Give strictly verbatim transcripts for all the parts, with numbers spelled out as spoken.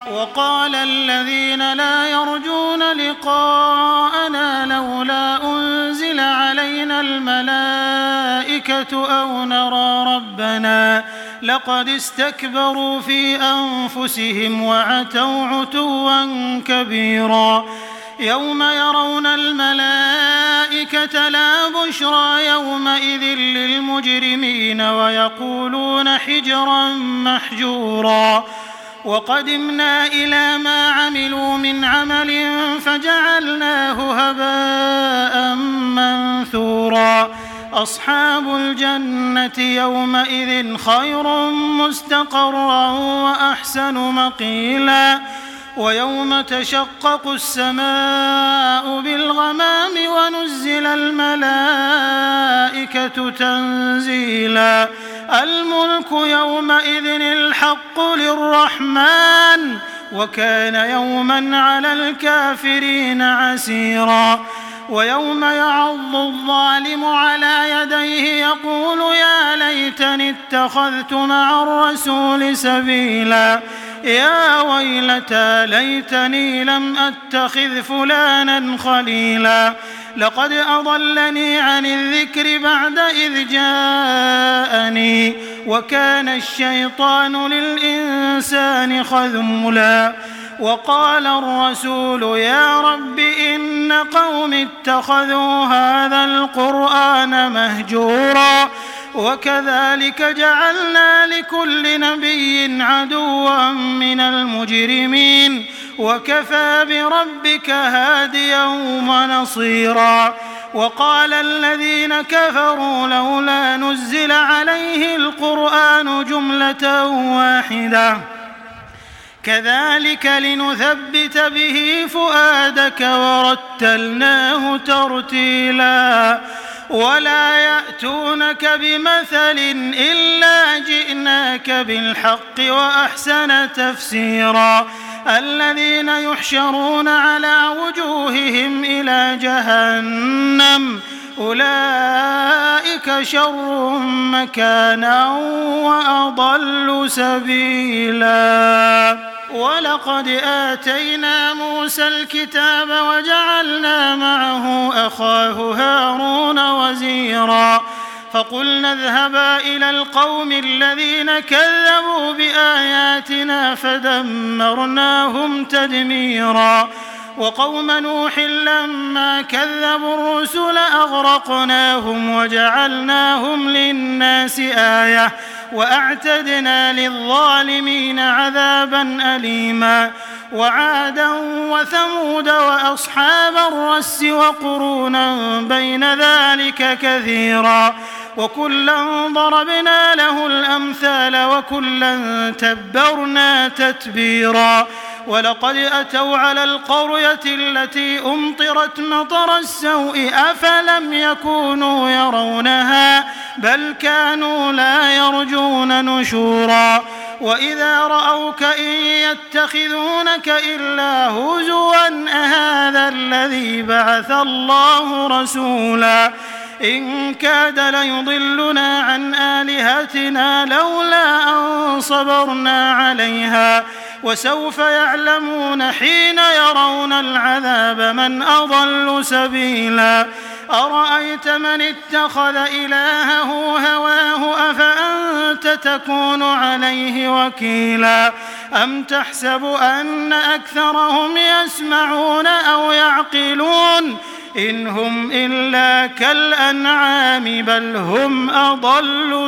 وقال الذين لا يرجون لقاءنا لولا أنزل علينا الملائكة أو نرى ربنا لقد استكبروا في أنفسهم وعتوا عتوا كبيرا يوم يرون الملائكة لا بشرى يومئذ للمجرمين ويقولون حجرا محجورا وقدمنا إلى ما عملوا من عمل فجعلناه هباء منثورا أصحاب الجنة يومئذ خير مستقرا وأحسن مقيلا ويوم تشقق السماء بالغمام ونزل الملائكة تنزيلا الملك يومئذ الحق للرحمن وكان يوما على الكافرين عسيرا ويوم يعض الظالم على يديه يقول يا ليتني اتخذت مع الرسول سبيلا يا ويلتى ليتني لم أتخذ فلانا خليلا لقد أضلني عن الذكر بعد إذ جاءني وكان الشيطان للإنسان خذولا وقال الرسول يا رب إن قوم اتخذوا هذا القرآن مهجورا وكذلك جعلنا لكل نبي عدوا من المجرمين وكفى بربك هاديا ونصيرا وقال الذين كفروا لولا نزل عليه القرآن جملة واحدة كذلك لنثبت به فؤادك ورتلناه ترتيلا ولا يأتونك بمثل إلا جئناك بالحق وأحسن تفسيرا الذين يحشرون على وجوههم إلى جهنم أولئك شر مكانا وأضل سبيلا ولقد آتينا موسى الكتاب وجعلنا معه أخاه هارون وزيرا فقلنا اذهبا إلى القوم الذين كذبوا بآياتنا فدمرناهم تدميرا وقوم نوح لما كذبوا الرسل أغرقناهم وجعلناهم للناس آية وأعتدنا للظالمين عذابا أليما وعادا وثمود وأصحاب الرس وقرونا بين ذلك كثيرا وكلا ضربنا له الأمثال وكلا تبرنا تتبيرا ولقد أتوا على القرية التي أمطرت مطر السوء أفلم يكونوا يرونها بل كانوا لا يرجون نشورا وإذا رأوك إن يتخذونك إلا هزوا أهذا الذي بعث الله رسولا إن كاد ليضلنا عن آلهتنا لولا أن صبرنا عليها وسوف يعلمون حين يرون العذاب من أضل سبيلا أرأيت من اتخذ إلهه هواه أفأنت تكون عليه وكيلا أم تحسب أن أكثرهم يسمعون أو يعقلون إن هم إلا كالأنعام بل هم أضل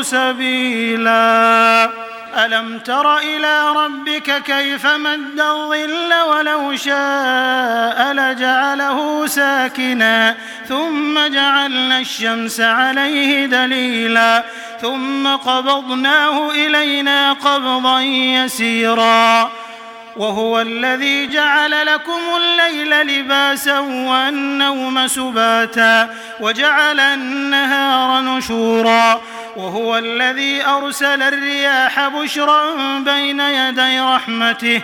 سبيلا ألم تر إلى ربك كيف مد الظل ولو شاء لجعله ساكنا ثم جعلنا الشمس عليه دليلا ثم قبضناه إلينا قبضا يسيرا وهو الذي جعل لكم الليل لباسا والنوم سباتا وجعل النهار نشورا وهو الذي أرسل الرياح بشرا بين يدي رحمته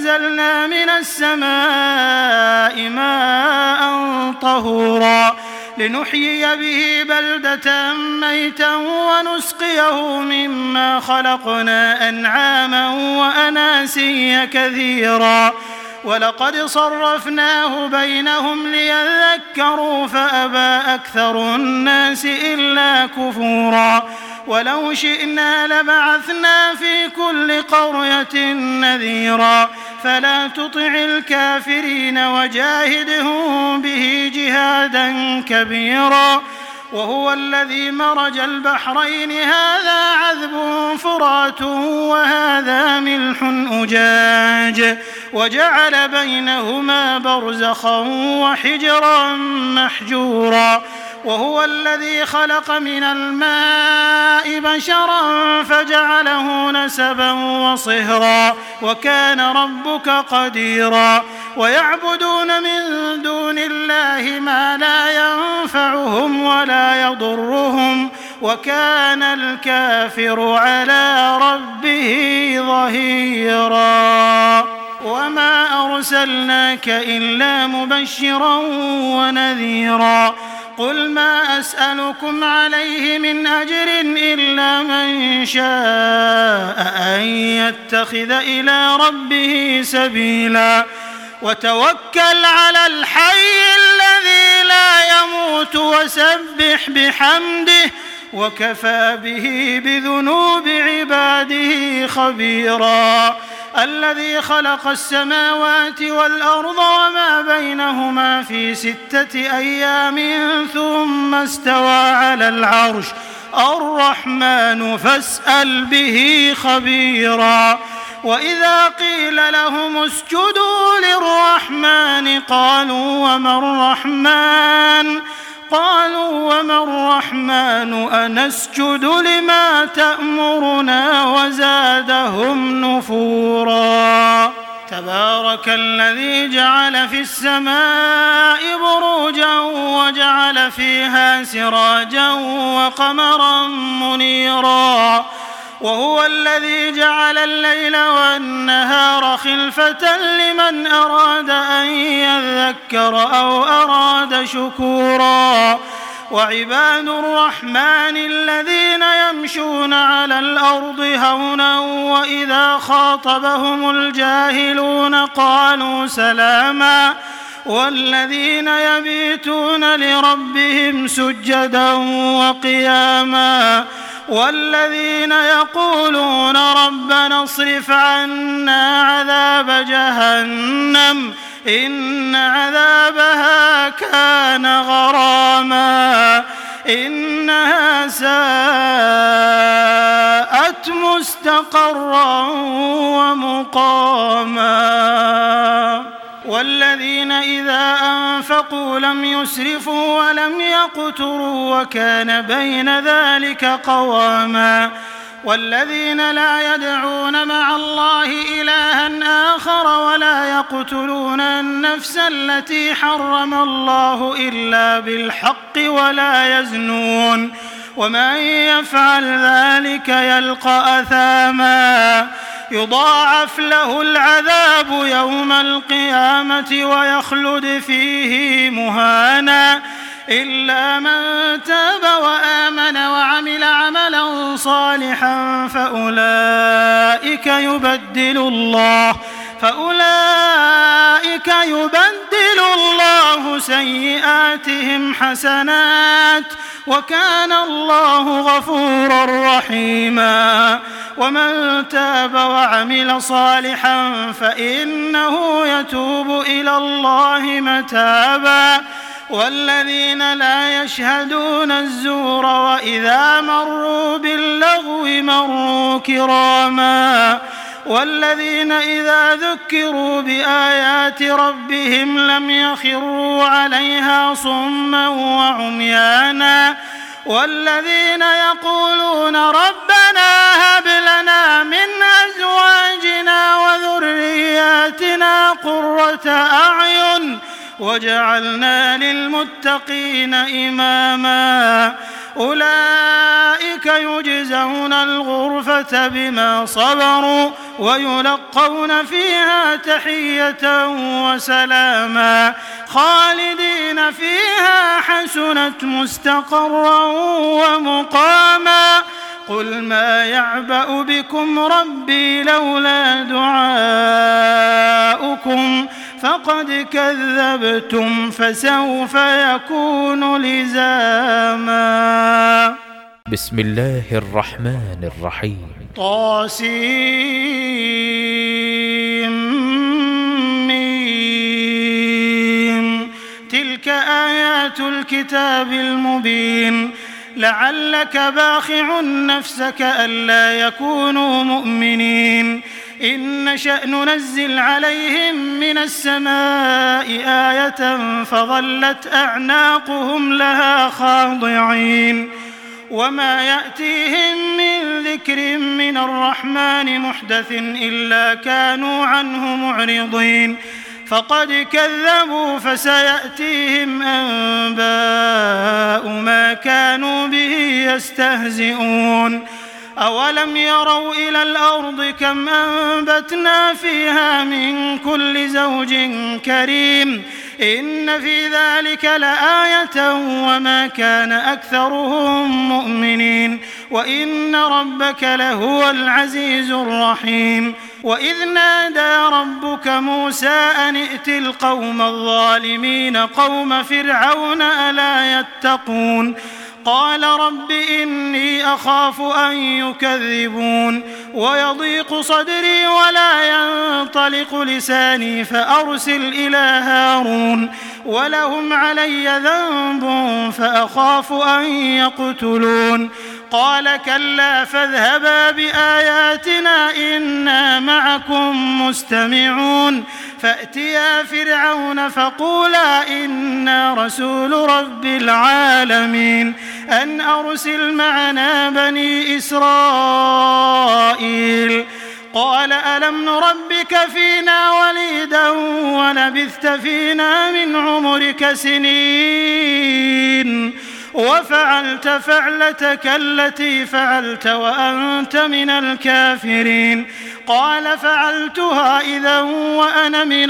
وأنزلنا من السماء ماء طهورا لنحيي به بلدة ميتا ونسقيه مما خلقنا أنعاما وأناسيا كثيرا ولقد صرفناه بينهم ليذكروا فأبى أكثر الناس إلا كفورا ولو شئنا لبعثنا في كل قرية نذيرا فلا تطع الكافرين وجاهدهم به جهادا كبيرا وهو الذي مرج البحرين هذا عذب فرات وهذا ملح أجاج وجعل بينهما برزخا وحجرا محجورا وهو الذي خلق من الماء بشرا فجعله نسبا وصهرا وكان ربك قديرا ويعبدون من دون الله ما لا ينفعهم ولا يضرهم وكان الكافر على ربه ظهيرا وما أرسلناك إلا مبشرا ونذيرا قل ما أسألكم عليه من أجر إلا من شاء أن يتخذ إلى ربه سبيلا وتوكل على الحي الذي لا يموت وسبح بحمده وكفى به بذنوب عباده خبيرا الذي خلق السماوات والأرض وما بينهما في ستة أيام ثم استوى على العرش الرحمن فاسأل به خبيرا وإذا قيل لهم اسجدوا للرحمن قالوا وما الرحمن قالوا وما الرحمن أنسجد لما تأمرنا وزادهم نفورا تبارك الذي جعل في السماء بروجا وجعل فيها سراجا وقمرا منيرا وهو الذي جعل الليل والنهار خلفة لمن أراد أن يذكر أو أراد شكورا وعباد الرحمن الذين يمشون على الأرض هونا وإذا خاطبهم الجاهلون قالوا سلاما والذين يبيتون لربهم سجدا وقياما والذين يقولون ربنا اصرف عنا عذاب جهنم إن عذابها كان غراما إنها ساءت مستقرا ومقاما والذين إذا أنفقوا لم يسرفوا ولم يقتروا وكان بين ذلك قواما والذين لا يدعون مع الله إلها آخر ولا يقتلون النفس التي حرم الله إلا بالحق ولا يزنون ومن يفعل ذلك يلقى أثاما يضاعف له العذاب يوم القيامة ويخلد فيه مهانا إلا من تاب وآمن وعمل عملا صالحا فأولئك يبدل الله فأولئك يبدل الله سيئاتهم حسنات وكان الله غفورا رحيما ومن تاب وعمل صالحا فإنه يتوب إلى الله متابا والذين لا يشهدون الزور وإذا مروا باللغو مروا كراما والذين إذا ذكروا بآيات ربهم لم يخروا عليها صما وعميانا والذين يقولون ربنا هب لنا من أزواجنا وذرياتنا قرة أعين وجعلنا للمتقين إماما أولئك يجزون الغرفة بما صبروا ويلقون فيها تحية وسلاما خالدين فيها حسنت مستقرا ومقاما قل ما يعبأ بكم ربي لولا دعاؤكم فقد كذبتم فسوف يكون لزاما. بسم الله الرحمن الرحيم. طاسيم تلك آيات الكتاب المبين لعلك باخع نفسك ألا يكونوا مؤمنين إن نشأ ننزل عليهم من السماء آية فظلت أعناقهم لها خاضعين وما يأتيهم من ذكر من الرحمن محدث إلا كانوا عنه معرضين فقد كذبوا فسيأتيهم أنباء ما كانوا به يستهزئون أولم يروا إلى الأرض كم أنبتنا فيها من كل زوج كريم إن في ذلك لآية وما كان أكثرهم مؤمنين وإن ربك لهو العزيز الرحيم وإذ نادى ربك موسى أن ائت القوم الظالمين قوم فرعون ألا يتقون قال رب إني أخاف أن يكذبون ويضيق صدري ولا ينطلق لساني فأرسل إلى هارون ولهم علي ذنب فأخاف أن يقتلون قال كلا فاذهبا بآياتنا إنا معكم مستمعون فأتيا فرعون فقولا إنا رسول رب العالمين أن أرسل معنا بني إسرائيل قال ألم نربك فينا وليدا ولبثت فينا من عمرك سنين وفعلت فعلتك التي فعلت وأنت من الكافرين قال فعلتها إذا وأنا من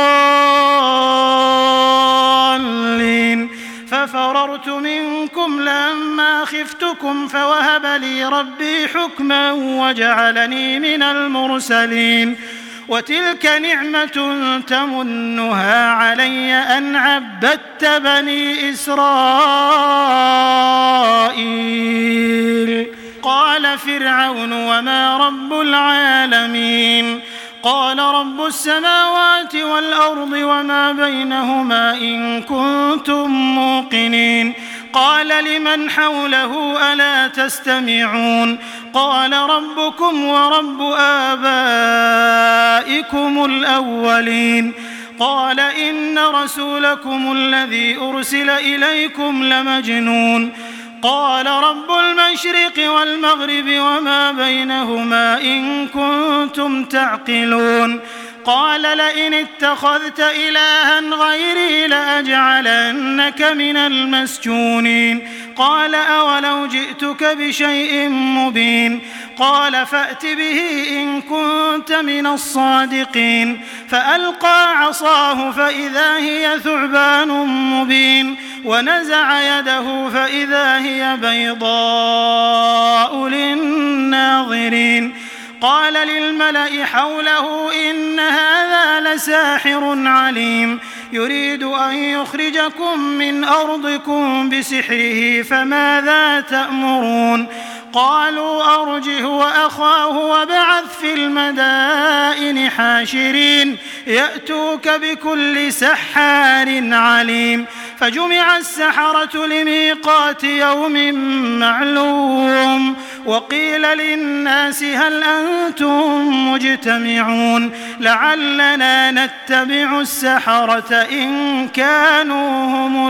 الضالين ففررت منكم لما خفتكم فوهب لي ربي حكما وجعلني من المرسلين وتلك نعمة تمنها علي أن عبدت بني إسرائيل قال فرعون وما رب العالمين قال رب السماوات والأرض وما بينهما إن كنتم موقنين قال لمن حوله ألا تستمعون قال ربكم ورب آبائكم الأولين قال إن رسولكم الذي أرسل إليكم لمجنون قال رب المشرق والمغرب وما بينهما إن كنتم تعقلون قال لئن اتخذت إلها غيري لأجعلنك من المسجونين قال أولو جئتك بشيء مبين قال فأت به إن كنت من الصادقين فألقى عصاه فإذا هي ثعبان مبين ونزع يده فإذا هي بيضاء للناظرين قال للملأ حوله إن هذا لساحر عليم يريد أن يخرجكم من أرضكم بسحره فماذا تأمرون قالوا أرجه وأخاه وابعث في المدائن حاشرين يأتوك بكل سحار عليم فجمع السحرة لميقات يوم معلوم وقيل للناس هل أنتم مجتمعون لعلنا نتبع السحرة إن كانوا هم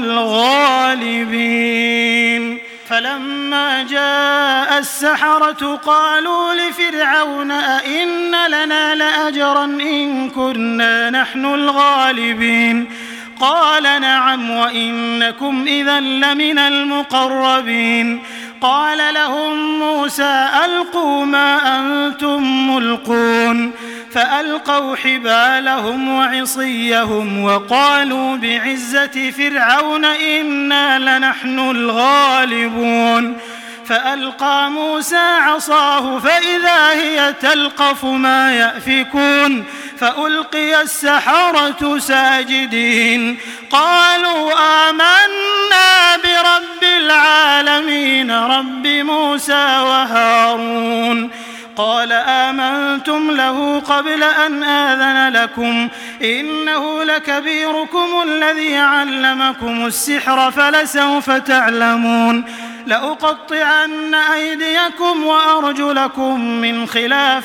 الغالبين فلما جاء السحرة قالوا لفرعون أئن لنا لأجرا إن كنا نحن الغالبين قال نعم وإنكم إذا لمن المقربين. قال لهم موسى ألقوا ما أنتم ملقون فألقوا حبالهم وعصيهم وقالوا بعزة فرعون إنا لنحن الغالبون. فألقى موسى عصاه فإذا هي تلقف ما يأفكون فألقي السحرة ساجدين قالوا آمنا برب العالمين رب موسى وهارون. قال آمنتم له قبل أن آذن لكم إنه لكبيركم الذي علمكم السحر فلسوف تعلمون لأقطعن أيديكم وأرجلكم من خلاف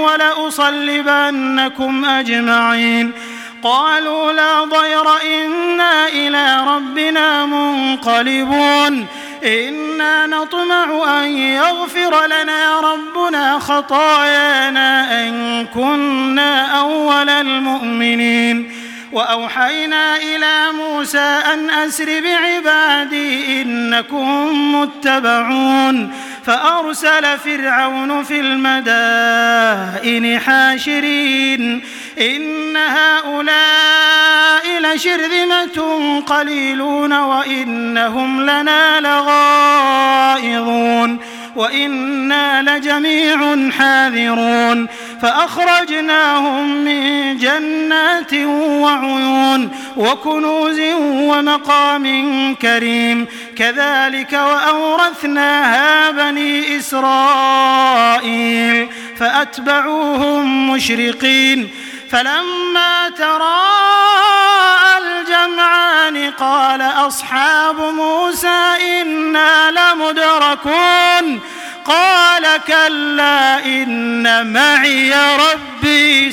ولأصلبنكم أجمعين. قالوا لا ضير إنا إلى ربنا منقلبون إنا نطمع أن يغفر لنا ربنا خطايانا أن كنا أول المؤمنين. وأوحينا إلى موسى أن أسر بعبادي إنكم متبعون فأرسل فرعون في المدائن حاشرين إن هؤلاء لشرذمة قليلون وإنهم لنا لغائظون وإنا لجميع حاذرون. فأخرجناهم من جنات وعيون وكنوز ومقام كريم كذلك وأورثناها بني إسرائيل فأتبعوهم مشرقين. فلما تراءى الجمعان قال أصحاب موسى إنا لمدركون قال كلا إن معي ربي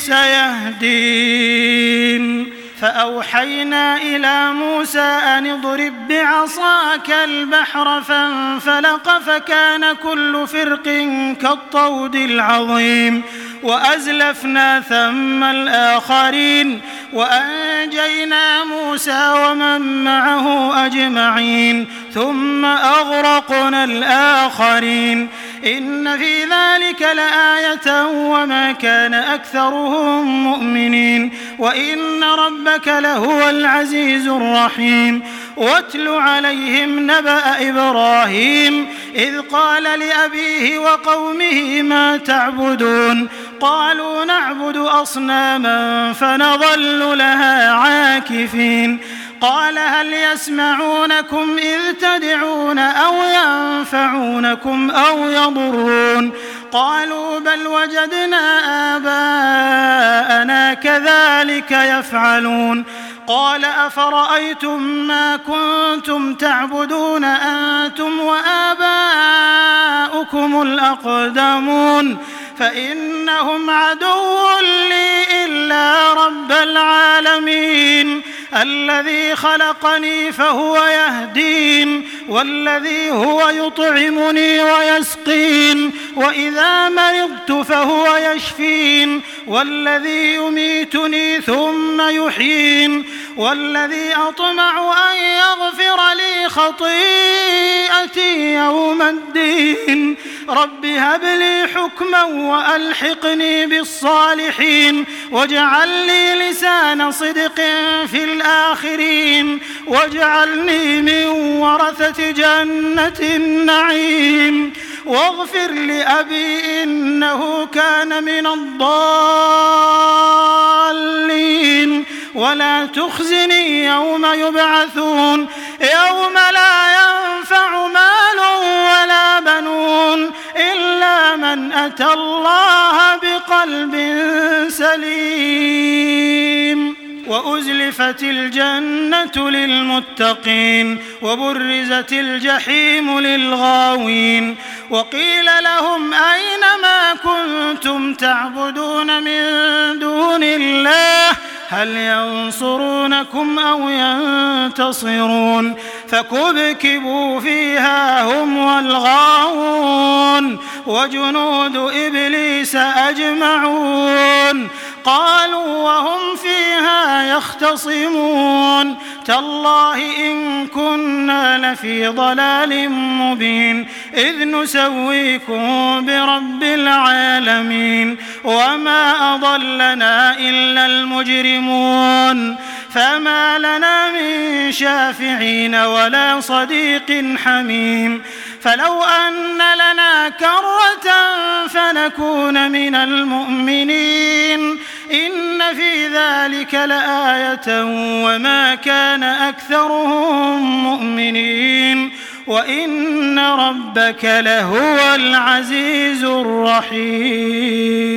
سيهدين. فأوحينا إلى موسى أن اضرب بعصاك البحر فانفلق فكان كل فرق كالطود العظيم وأزلفنا ثم الآخرين وأنجينا موسى ومن معه أجمعين ثم أغرقنا الآخرين إن في ذلك لآية وما كان أكثرهم مؤمنين وإن ربك لهو العزيز الرحيم. واتل عليهم نبأ إبراهيم إذ قال لأبيه وقومه ما تعبدون قالوا نعبد أصناما فنظل لها عاكفين قال هل يسمعونكم إذ تدعون أو ينفعونكم أو يضرون قالوا بل وجدنا آباءنا كذلك يفعلون قال أفرأيتم ما كنتم تعبدون أنتم وآباؤكم الأقدمون فإنهم عدو لي إلا رب العالمين الذي خلقني فهو يهدين والذي هو يطعمني ويسقين وإذا مرضت فهو يشفين والذي يميتني ثم يحيين والذي أطمع أن يغفر لي خطيئتي يوم الدين رب هب لي حكما وألحقني بالصالحين واجعل لي لسان صدق في الآخرين واجعلني من ورثة جنة النعيم واغفر لأبي إنه كان من الضالين ولا تخزني يوم يبعثون يوم لا ينفع مال ولا بنون إلا من أتى الله بقلب سليم. وأزلفت الجنة للمتقين وبرزت الجحيم للغاوين وقيل لهم أين ما كنتم تعبدون من دون الله هل ينصرونكم أو ينتصرون فكبكبوا فيها هم والغاوون وجنود إبليس أجمعون قالوا وهم فيها يختصمون تالله إن كنا لفي ضلال مبين إذ نسويكم برب العالمين وما أضلنا إلا المجرمون فما لنا من شافعين ولا صديق حميم فلو أن لنا كرة فنكون من المؤمنين إن في ذلك لآية وما كان أكثرهم مؤمنين وإن ربك لهو العزيز الرحيم.